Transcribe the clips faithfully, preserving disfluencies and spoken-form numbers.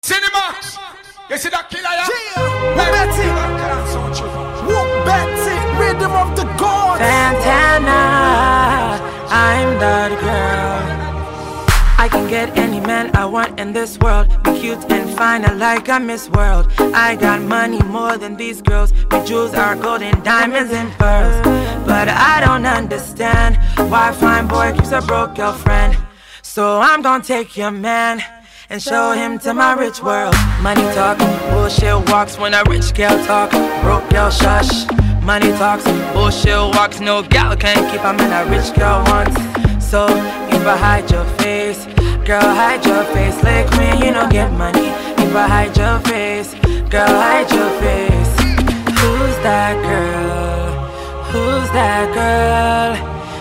Cinemax. You see that killer, yeah? Yeah. Who bet it? Who bet it? Rhythm of the gods. Santana, I'm that girl. I can get any man I want in this world. Be cute and fine, I like a Miss World. I got money more than these girls. My jewels are gold and diamonds and pearls. But I don't understand why a fine boy keeps a broke girlfriend. So I'm gonna take your man and show him to my rich world. Money talk, bullshit walks when a rich girl talk. Broke girl shush. Money talks, bullshit walks. No gal can't keep him in a rich girl wants. So if I hide your face, girl hide your face. Like when you don't get money. If I hide your face, girl hide your face. Who's that girl? Who's that girl?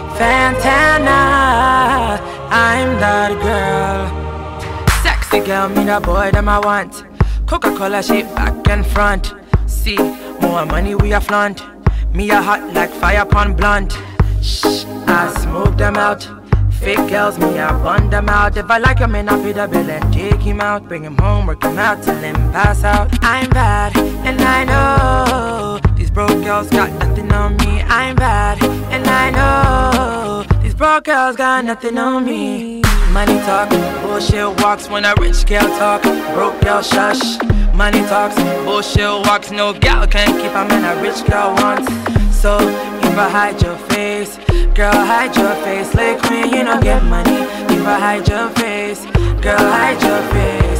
Fantana, I'm that girl. Sexy girl, me the boy that I want. Coca-Cola shape back and front. See, more money we a flaunt. Me a hot like fire upon blunt. Shh, I smoke them out. Fake girls, me I bun them out. If I like him, in I pay the bill and take him out. Bring him home, work him out till him pass out. I'm bad, and I know these broke girls got nothing on me. I'm bad, and I know these broke girls got nothing on me. Money talk, bullshit walks when a rich girl talk. Broke girl shush. Money talks, bullshit walks. No gal can't keep him in a rich girl wants. So if I hide your face, girl hide your face. Like when you don't get money. If I hide your face, girl hide your face.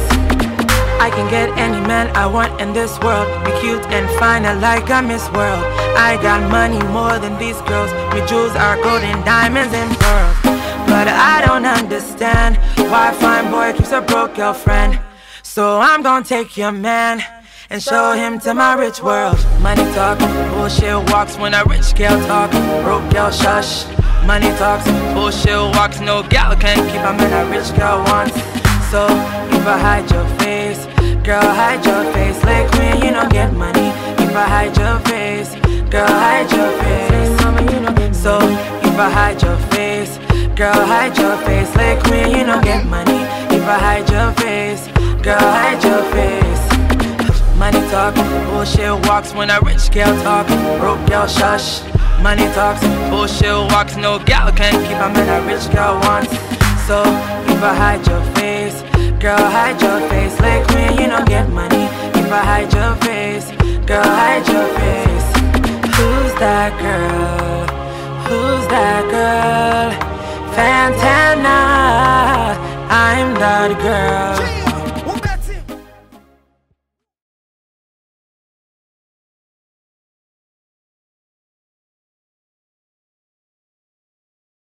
I can get any man I want in this world. Be cute and fine, I like a Miss World. I got money more than these girls. My jewels are gold and diamonds and pearls. But I don't understand why a fine boy keeps a broke girlfriend. So I'm gonna take your man and show him to my rich world. Money talk, bullshit walks when a rich girl talk. Broke girl shush. Money talks, bullshit walks. No gal can't keep him in a rich girl wants. So if I hide your face, girl hide your face. Like when you don't get money. If I hide your face, girl hide your face. So if I hide your face, girl hide your face. Like when you don't get money. If I hide your face, girl hide your face. Money talk, bullshit walks when a rich girl talk. Broke girl shush. Money talks, bullshit walks. No gal can't keep him in a rich girl wants. So if I hide your face, girl hide your face. Like when you don't get money. If I hide your face, girl hide your face. Who's that girl? Who's that girl? Fantana, I'm that girl.